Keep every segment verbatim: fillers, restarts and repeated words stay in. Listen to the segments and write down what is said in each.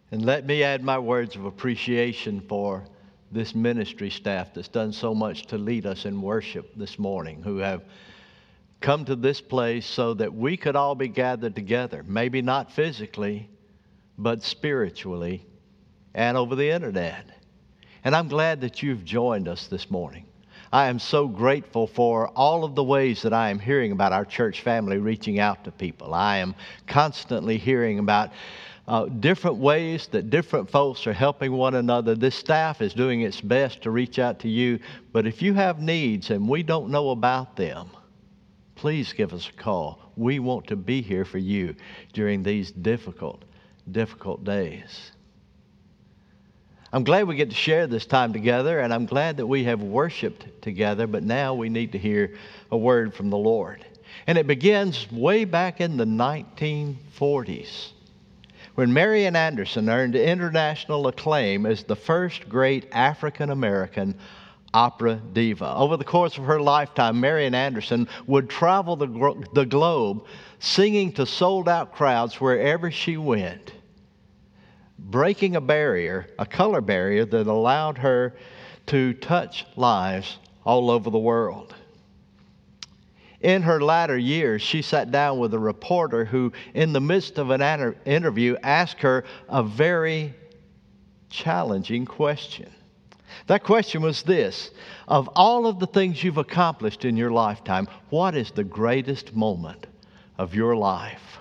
And let me add my words of appreciation for this ministry staff that's done so much to lead us in worship this morning, who have come to this place so that we could all be gathered together, maybe not physically, but spiritually and over the internet. And I'm glad that you've joined us this morning. I am so grateful for all of the ways that I am hearing about our church family reaching out to people. I am constantly hearing about Uh, different ways that different folks are helping one another. This staff is doing its best to reach out to you. But if you have needs and we don't know about them, please give us a call. We want to be here for you during these difficult, difficult days. I'm glad we get to share this time together, and I'm glad that we have worshiped together, but now we need to hear a word from the Lord. And it begins way back in the nineteen forties. When Marian Anderson earned international acclaim as the first great African-American opera diva. Over the course of her lifetime, Marian Anderson would travel the, gro- the globe singing to sold-out crowds wherever she went, breaking a barrier, a color barrier that allowed her to touch lives all over the world. In her latter years, she sat down with a reporter who, in the midst of an an- interview, asked her a very challenging question. That question was this: of all of the things you've accomplished in your lifetime, what is the greatest moment of your life?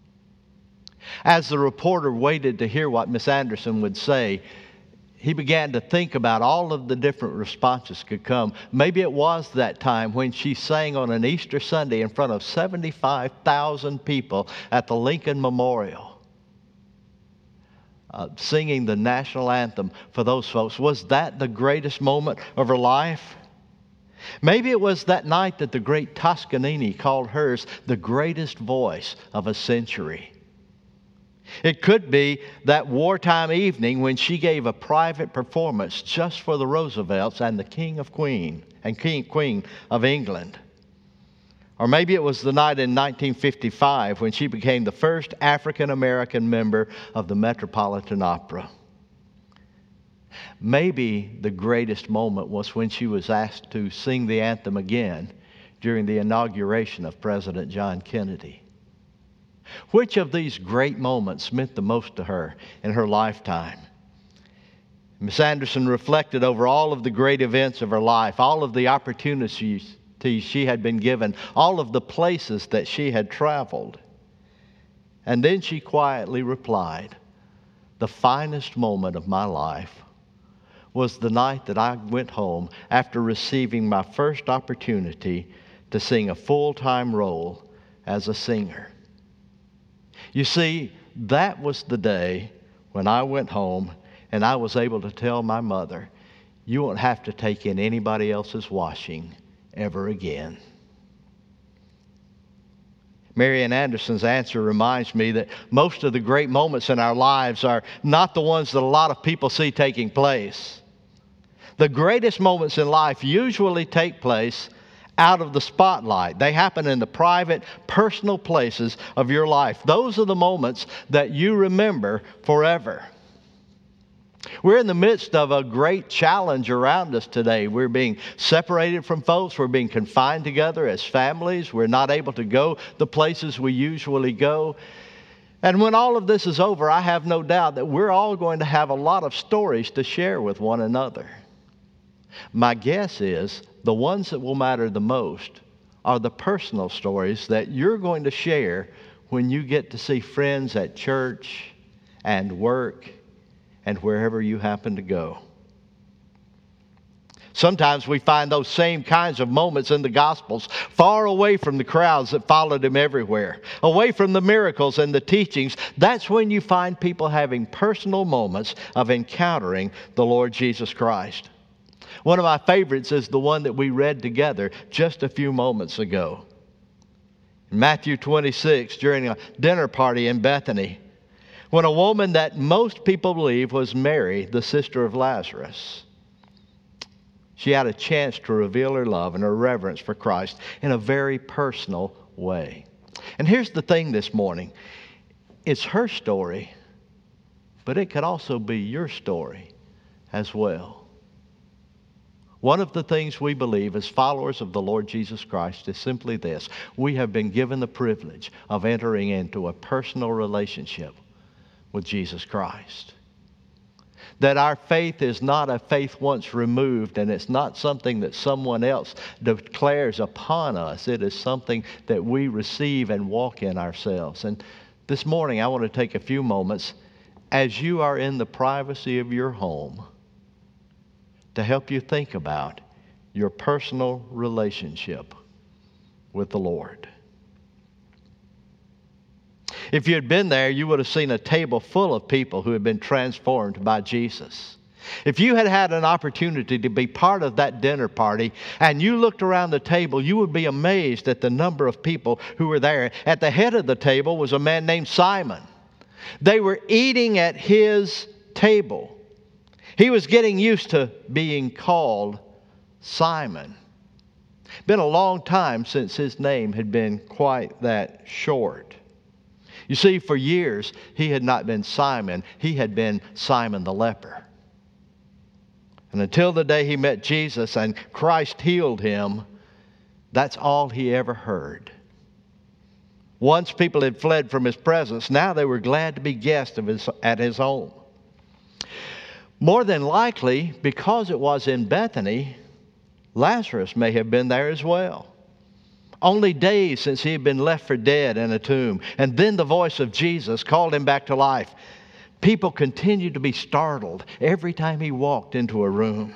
As the reporter waited to hear what Miss Anderson would say, he began to think about all of the different responses could come. Maybe it was that time when she sang on an Easter Sunday in front of seventy-five thousand people at the Lincoln Memorial, uh, singing the national anthem for those folks. Was that the greatest moment of her life? Maybe it was that night that the great Toscanini called hers the greatest voice of a century. It could be that wartime evening when she gave a private performance just for the Roosevelts and the King of Queen and King Queen of England. Or maybe it was the night in nineteen fifty-five when she became the first African American member of the Metropolitan Opera. Maybe the greatest moment was when she was asked to sing the anthem again during the inauguration of President John Kennedy. Which of these great moments meant the most to her in her lifetime? Miss Anderson reflected over all of the great events of her life, all of the opportunities she had been given, all of the places that she had traveled. And then she quietly replied, "The finest moment of my life was the night that I went home after receiving my first opportunity to sing a full-time role as a singer." You see, that was the day when I went home and I was able to tell my mother, "You won't have to take in anybody else's washing ever again." Marian Anderson's answer reminds me that most of the great moments in our lives are not the ones that a lot of people see taking place. The greatest moments in life usually take place out of the spotlight. They happen in the private, personal places of your life. Those are the moments that you remember forever. We're in the midst of a great challenge around us today. We're being separated from folks. We're being confined together as families. We're not able to go the places we usually go. And when all of this is over, I have no doubt that we're all going to have a lot of stories to share with one another. My guess is the ones that will matter the most are the personal stories that you're going to share when you get to see friends at church and work and wherever you happen to go. Sometimes we find those same kinds of moments in the Gospels, far away from the crowds that followed him everywhere, away from the miracles and the teachings. That's when you find people having personal moments of encountering the Lord Jesus Christ. One of my favorites is the one that we read together just a few moments ago. In Matthew twenty-six, during a dinner party in Bethany, when a woman that most people believe was Mary, the sister of Lazarus, she had a chance to reveal her love and her reverence for Christ in a very personal way. And here's the thing this morning. It's her story, but it could also be your story as well. One of the things we believe as followers of the Lord Jesus Christ is simply this: we have been given the privilege of entering into a personal relationship with Jesus Christ. That our faith is not a faith once removed, and it's not something that someone else declares upon us. It is something that we receive and walk in ourselves. And this morning I want to take a few moments, as you are in the privacy of your home, to help you think about your personal relationship with the Lord. If you had been there, you would have seen a table full of people who had been transformed by Jesus. If you had had an opportunity to be part of that dinner party and you looked around the table, you would be amazed at the number of people who were there. At the head of the table was a man named Simon. They were eating at his table. He was getting used to being called Simon. Been a long time since his name had been quite that short. You see, for years, he had not been Simon. He had been Simon the leper. And until the day he met Jesus and Christ healed him, that's all he ever heard. Once people had fled from his presence, now they were glad to be guests of his, at his home. More than likely, because it was in Bethany, Lazarus may have been there as well. Only days since he had been left for dead in a tomb. And then the voice of Jesus called him back to life. People continued to be startled every time he walked into a room.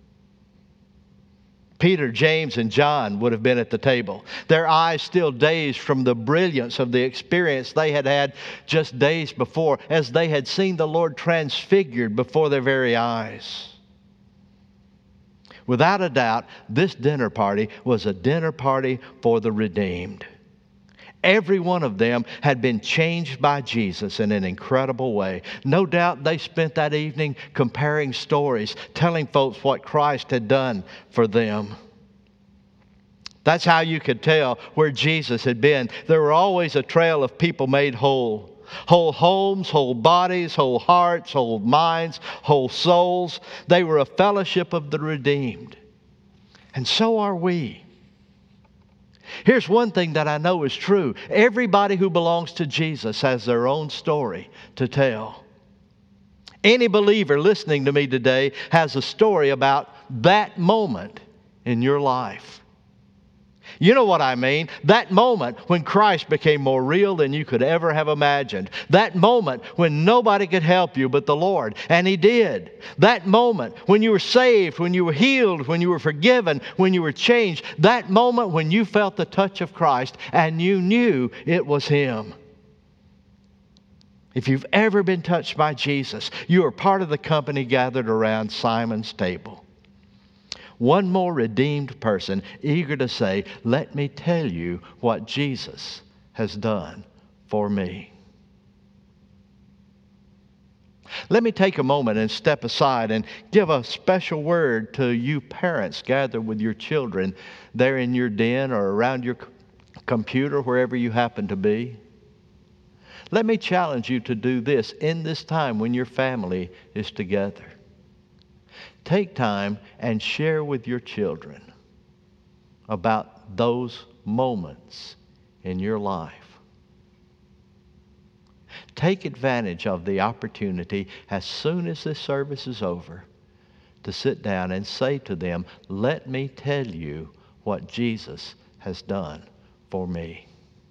Peter, James, and John would have been at the table, their eyes still dazed from the brilliance of the experience they had had just days before, as they had seen the Lord transfigured before their very eyes. Without a doubt, this dinner party was a dinner party for the redeemed. Every one of them had been changed by Jesus in an incredible way. No doubt they spent that evening comparing stories, telling folks what Christ had done for them. That's how you could tell where Jesus had been. There were always a trail of people made whole. Whole homes, whole bodies, whole hearts, whole minds, whole souls. They were a fellowship of the redeemed. And so are we. Here's one thing that I know is true. Everybody who belongs to Jesus has their own story to tell. Any believer listening to me today has a story about that moment in your life. You know what I mean? That moment when Christ became more real than you could ever have imagined. That moment when nobody could help you but the Lord, and He did. That moment when you were saved, when you were healed, when you were forgiven, when you were changed. That moment when you felt the touch of Christ and you knew it was Him. If you've ever been touched by Jesus, you are part of the company gathered around Simon's table. One more redeemed person eager to say, let me tell you what Jesus has done for me. Let me take a moment and step aside and give a special word to you parents gathered with your children there in your den or around your computer, wherever you happen to be. Let me challenge you to do this in this time when your family is together. Take time and share with your children about those moments in your life. Take advantage of the opportunity as soon as this service is over to sit down and say to them, let me tell you what Jesus has done for me.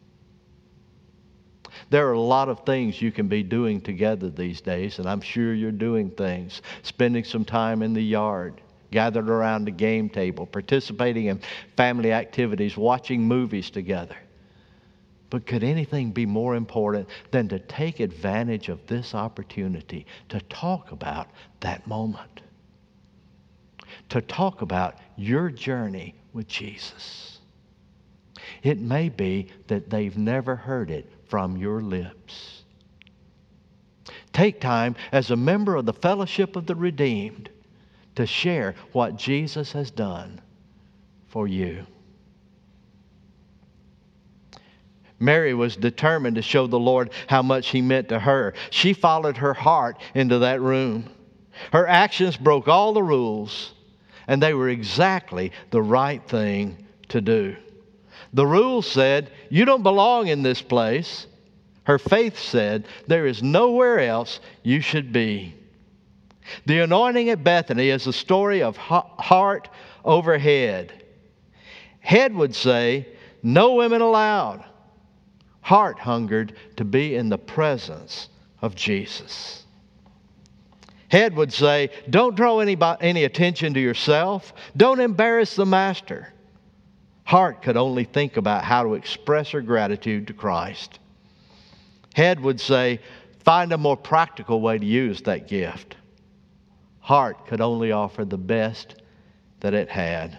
There are a lot of things you can be doing together these days, and I'm sure you're doing things. Spending some time in the yard, gathered around the game table, participating in family activities, watching movies together. But could anything be more important than to take advantage of this opportunity to talk about that moment? To talk about your journey with Jesus. It may be that they've never heard it from your lips. Take time as a member of the fellowship of the redeemed to share what Jesus has done for you. Mary was determined to show the Lord how much He meant to her. She followed her heart into that room. Her actions broke all the rules, and they were exactly the right thing to do. The rules said, you don't belong in this place. Her faith said, there is nowhere else you should be. The anointing at Bethany is a story of heart over head. Head would say, no women allowed. Heart hungered to be in the presence of Jesus. Head would say, don't draw any, any attention to yourself. Don't embarrass the Master. Heart could only think about how to express her gratitude to Christ. Head would say, find a more practical way to use that gift. Heart could only offer the best that it had.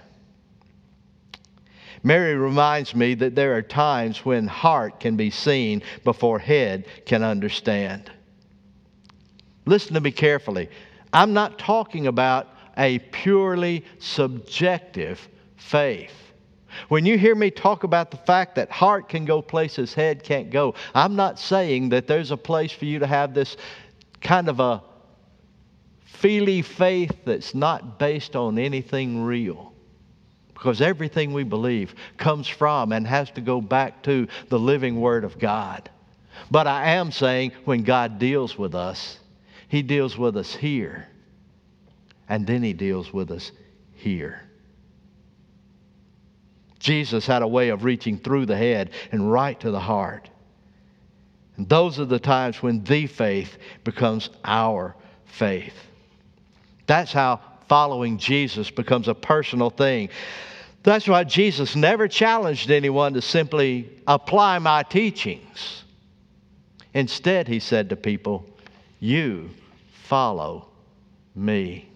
Mary reminds me that there are times when heart can be seen before head can understand. Listen to me carefully. I'm not talking about a purely subjective faith. When you hear me talk about the fact that heart can go places head can't go, I'm not saying that there's a place for you to have this kind of a feely faith that's not based on anything real. Because everything we believe comes from and has to go back to the living Word of God. But I am saying when God deals with us, He deals with us here. And then He deals with us here. Jesus had a way of reaching through the head and right to the heart. And those are the times when the faith becomes our faith. That's how following Jesus becomes a personal thing. That's why Jesus never challenged anyone to simply apply my teachings. Instead, He said to people, you follow me.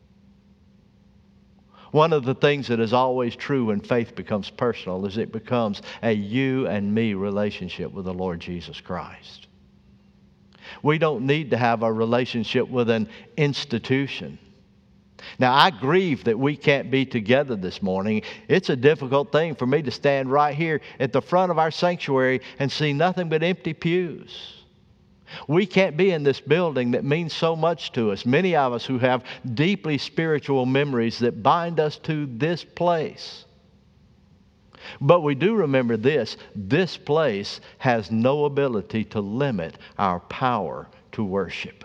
One of the things that is always true when faith becomes personal is it becomes a you and me relationship with the Lord Jesus Christ. We don't need to have a relationship with an institution. Now, I grieve that we can't be together this morning. It's a difficult thing for me to stand right here at the front of our sanctuary and see nothing but empty pews. We can't be in this building that means so much to us. Many of us who have deeply spiritual memories that bind us to this place. But we do remember this. This place has no ability to limit our power to worship.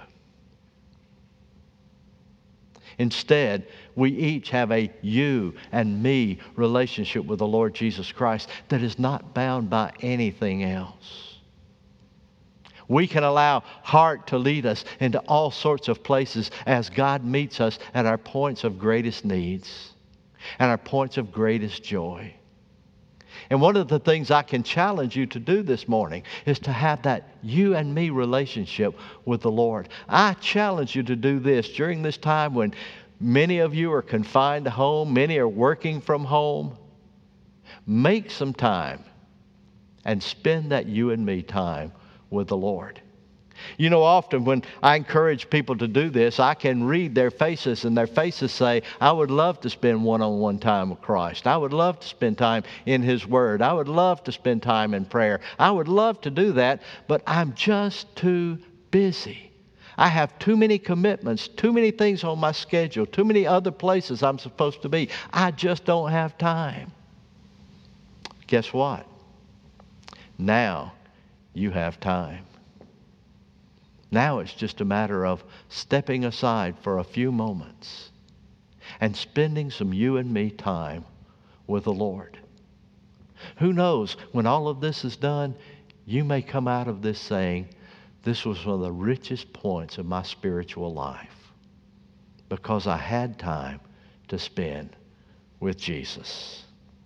Instead, we each have a you and me relationship with the Lord Jesus Christ that is not bound by anything else. We can allow heart to lead us into all sorts of places as God meets us at our points of greatest needs and our points of greatest joy. And one of the things I can challenge you to do this morning is to have that you and me relationship with the Lord. I challenge you to do this during this time when many of you are confined to home, many are working from home. Make some time and spend that you and me time with the Lord. You know, often when I encourage people to do this, I can read their faces, and their faces say, I would love to spend one-on-one time with Christ. I would love to spend time in His Word. I would love to spend time in prayer. I would love to do that, but I'm just too busy. I have too many commitments, too many things on my schedule, too many other places I'm supposed to be. I just don't have time. Guess what? Now you have time. Now it's just a matter of stepping aside for a few moments and spending some you and me time with the Lord. Who knows, when all of this is done, you may come out of this saying, this was one of the richest points of my spiritual life because I had time to spend with Jesus.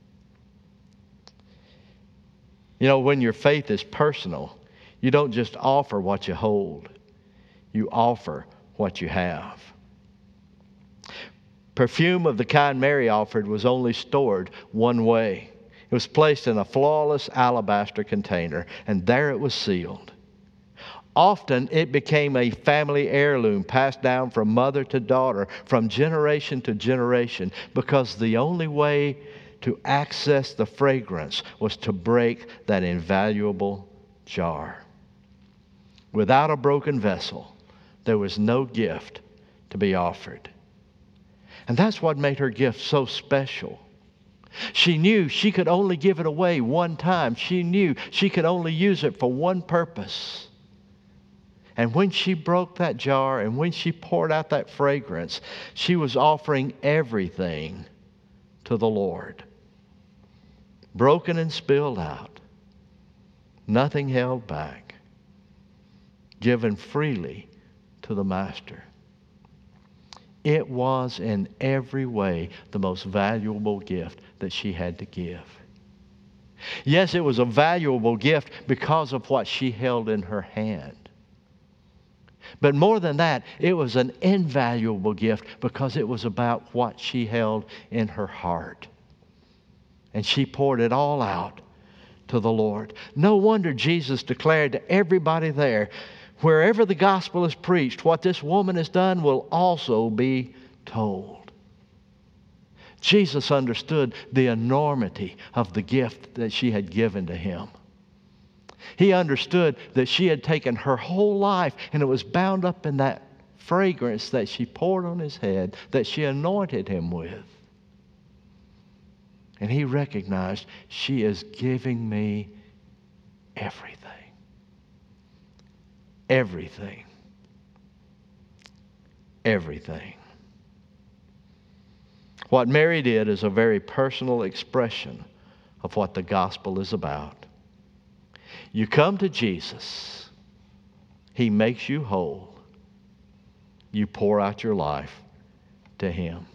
You know, when your faith is personal, you don't just offer what you hold. You offer what you have. Perfume of the kind Mary offered was only stored one way. It was placed in a flawless alabaster container, and there it was sealed. Often it became a family heirloom passed down from mother to daughter, from generation to generation, because the only way to access the fragrance was to break that invaluable jar. Without a broken vessel, there was no gift to be offered. And that's what made her gift so special. She knew she could only give it away one time. She knew she could only use it for one purpose. And when she broke that jar and when she poured out that fragrance, she was offering everything to the Lord. Broken and spilled out. Nothing held back. Given freely to the Master. It was in every way the most valuable gift that she had to give. Yes, it was a valuable gift because of what she held in her hand. But more than that, it was an invaluable gift because it was about what she held in her heart. And she poured it all out to the Lord. No wonder Jesus declared to everybody there, wherever the gospel is preached, what this woman has done will also be told. Jesus understood the enormity of the gift that she had given to him. He understood that she had taken her whole life and it was bound up in that fragrance that she poured on his head, that she anointed him with. And he recognized, she is giving me everything. Everything. Everything. What Mary did is a very personal expression of what the gospel is about. You come to Jesus. He makes you whole. You pour out your life to him.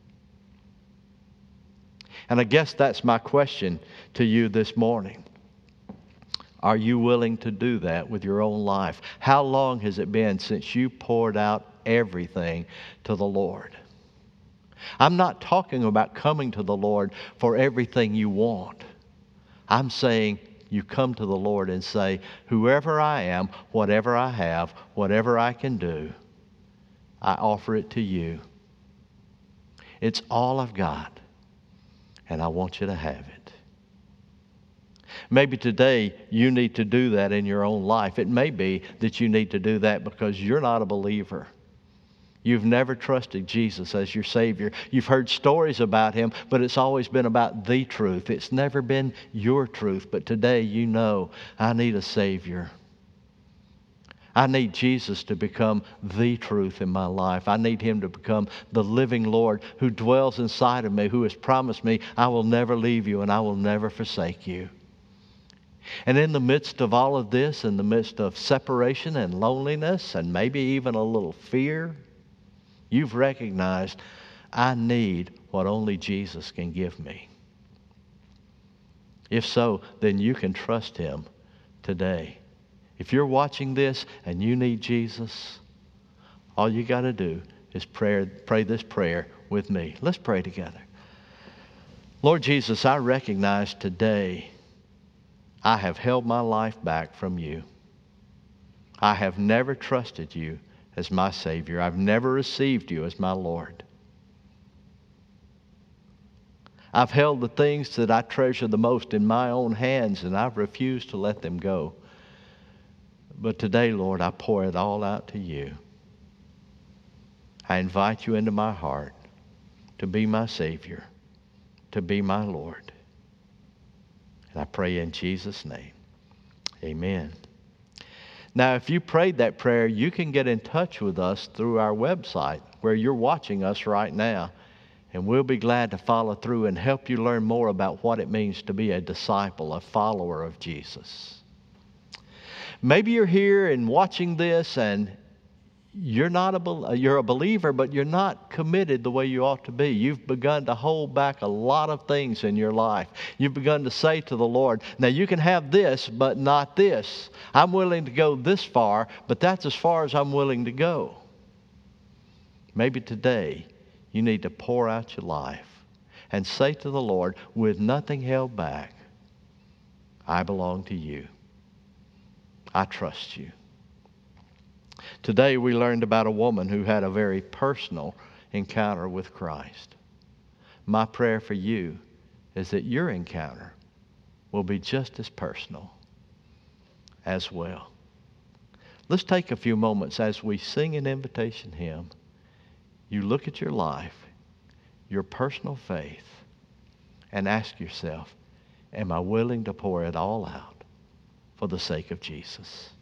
And I guess that's my question to you this morning. Are you willing to do that with your own life? How long has it been since you poured out everything to the Lord? I'm not talking about coming to the Lord for everything you want. I'm saying you come to the Lord and say, whoever I am, whatever I have, whatever I can do, I offer it to you. It's all I've got, and I want you to have it. Maybe today you need to do that in your own life. It may be that you need to do that because you're not a believer. You've never trusted Jesus as your Savior. You've heard stories about him, but it's always been about the truth. It's never been your truth. But today you know, I need a Savior. I need Jesus to become the truth in my life. I need him to become the living Lord who dwells inside of me, who has promised me, I will never leave you and I will never forsake you. And in the midst of all of this, in the midst of separation and loneliness and maybe even a little fear, you've recognized, I need what only Jesus can give me. If so, then you can trust him today. If you're watching this and you need Jesus, all you got to do is pray, pray this prayer with me. Let's pray together. Lord Jesus, I recognize today I have held my life back from you. I have never trusted you as my Savior. I've never received you as my Lord. I've held the things that I treasure the most in my own hands, and I've refused to let them go. But today, Lord, I pour it all out to you. I invite you into my heart to be my Savior, to be my Lord. And I pray in Jesus' name. Amen. Now, if you prayed that prayer, you can get in touch with us through our website where you're watching us right now. And we'll be glad to follow through and help you learn more about what it means to be a disciple, a follower of Jesus. Maybe you're here and watching this and you're not a, you're a believer, but you're not committed the way you ought to be. You've begun to hold back a lot of things in your life. You've begun to say to the Lord, now you can have this, but not this. I'm willing to go this far, but that's as far as I'm willing to go. Maybe today you need to pour out your life and say to the Lord, with nothing held back, I belong to you. I trust you. Today we learned about a woman who had a very personal encounter with Christ. My prayer for you is that your encounter will be just as personal as well. Let's take a few moments as we sing an invitation hymn. You look at your life, your personal faith, and ask yourself, am I willing to pour it all out for the sake of Jesus?